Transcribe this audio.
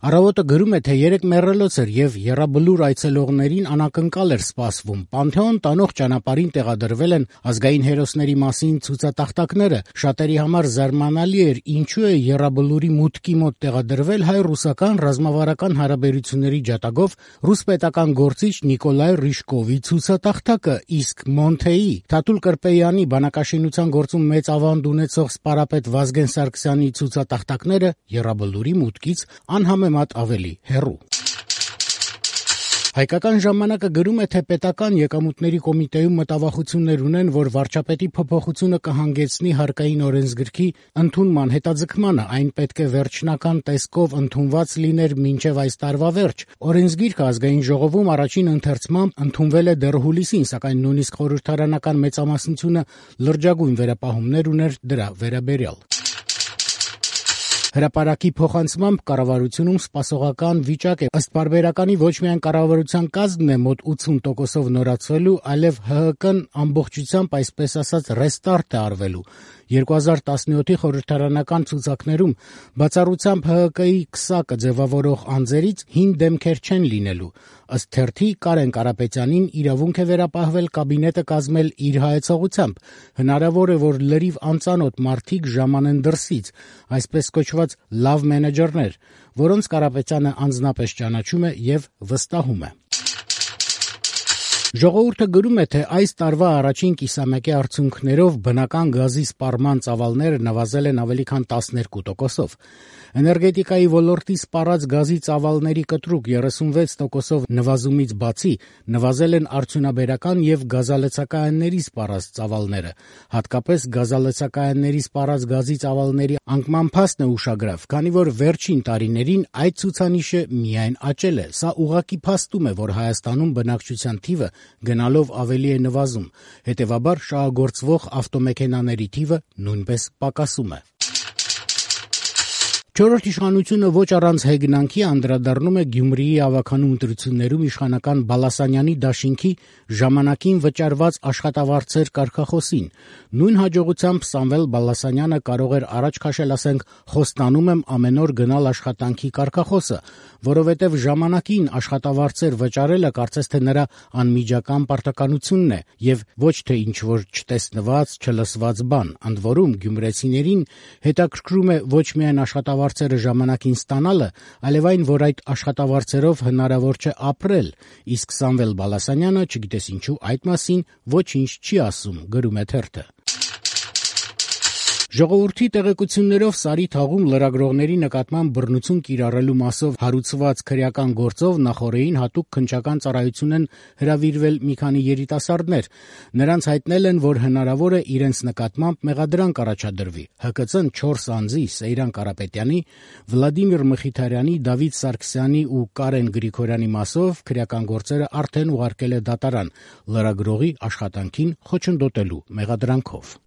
Առավոտը գրում է, թե 3 մեռելոց էր եւ եռաբլուր այցելողներին անակնկալ էր սպասվում։ Պանթեոն տանող ճանապարհին տեղադրվել են ազգային հերոսների մասին ցուցատախտակները։ Շատերի համար զարմանալի էր, ինչու է եռաբլուրի մուտքի մոտ տեղադրվել հայ-ռուսական ռազմավարական հարաբերությունների ջատագով ռուս պետական գործիչ Նիկոլայ Ռիժկովի ցուցատախտակը, իսկ Մոնթեի, Թաթուլ Կրպեյանի բանակաշինության գործում մեծ ավանդ ունեցող սպարապետ Վազգեն Սարգսյանի ցուցատախտակները եռաբլուրի մուտքից անհամեմատ ավելի հեռու։ Հայկական ժամանակը գրում է, թե պետական եկամուտների կոմիտեում մտավախություններ ունեն, որ վարչապետի փոփոխությունը կհանգեցնի հարկային օրենսգրքի ընդունման հետաձգմանը, այն պետք է վերջնական տեսքով ընդունված լիներ մինչև այս տարվա վերջ։ Օրենսգիրքը ազգային ժողովում առաջին ընթերցմամբ ընդունվել է դեռ հուլիսին, սակայն նույնիսկ խորհրդարանական մեծամասնությունը լրջագույն վերապահումներ ուներ դրա վերաբերյալ։ Հրապարակի փոխանցմամբ կառավարությունում սպասողական վիճակ է։ Ըստ պարբերականի ոչ միայն կառավարության կազմն է մոտ 80%-ով նորացվելու, այլև ՀՀԿ-ն ամբողջությամբ, այսպես ասած, ռեստարտ է արվելու։ 2017-ի խորհրդարանական ցուցակներում բացառությամբ ՀՀԿ-ի քսակը ձևավորող անձերից հին դեմքեր չեն լինելու։ Ըստ թերթի Կարեն Կարապետյանին իրավունք է վերապահվել կաբինետը կազմել իր հայեցողությամբ։ Հնարավոր է, որ լրիվ անծանոթ մարդիկ ժամանեն դրսից, այսպես կոչված լավ մենեջերներ, որոնց Կարապետյանը անձնապես ճանաչում է եւ վստահում է։ Ժողովուրդը գրում է, թե այս տարվա առաջին կիսամյակի արդյունքներով բնական գազի սպառման ծավալները նվազել են ավելի քան 12%-ով։ Էներգետիկայի ոլորտի սպառած գազի ծավալների կտրուկ 36%-ով նվազումից բացի նվազել են արդյունաբերական եւ գազալցակայանների սպառած ծավալները։ Հատկապես գազալցակայանների սպառած գազի ծավալների անկման փաստն է ուշագրավ, քանի որ վերջին տարիներին այդ ցուցանիշը միայն աճել է։ Սա ուղղակի փաստում է, որ Հայաստանում բնակչության թիվը գնալով ավելի է նվազում, հետևաբար շահագործվող ավտոմեքենաների թիվը նույնպես պակասում է։ Չորրորդ իշխանությունը ոչ առանց հեգնանքի անդրադառնում է Գյումրիի ավագանու ընտրություններում իշխանական Բալասանյանի դաշինքի ժամանակին վճարված աշխատավարձեր կարգախոսին։ Նույն հաջողությամբ Սամվել Բալասանյանը կարող էր առաջ քաշել, ասենք, խոստանում եմ ամեն օր գնալ աշխատանքի կարգախոսը, որովհետև ժամանակին աշխատավարձեր վճարելը կարծես թե նրա անմիջական պարտականությունն է եւ ոչ թե ինչ-որ չտեսնված, չլսված բան։ Ընդ որում գյումրեցիներին հետաքրքրում է ոչ միայն աշխատավարձերը ժամանակին ստանալը, այլև այն, որ այդ աշխատավարձերով հնարավոր չէ ապրել, իսկ Սամվել Բալասանյանը, չգիտես ինչու, այդ մասին ոչինչ չի ասում, գրում է թերթը։ Ժողովրդի տեղեկություններով Սարի թաղում լրագրողների նկատմամբ բռնություն կիրառելու մասով հարուցված քրեական գործով նախօրեին հատուկ քննչական ծառայություն են հրավիրվել մի քանի երիտասարդներ։ Նրանց հայտնել են, որ հնարավոր է իրենց նկատմամբ մեղադրանք առաջադրվի։ ՀԿՑ-ն 4 անձի՝ Սեյրան Կարապետյանի, Վլադիմիր Մխիթարյանի, Դավիթ Սարգսյանի ու Կարեն Գրիգորյանի մասով քրեական գործերը արդեն ուղարկել է դատարան լրագրողի աշխատանքին խոչընդոտելու մեղադրանքով։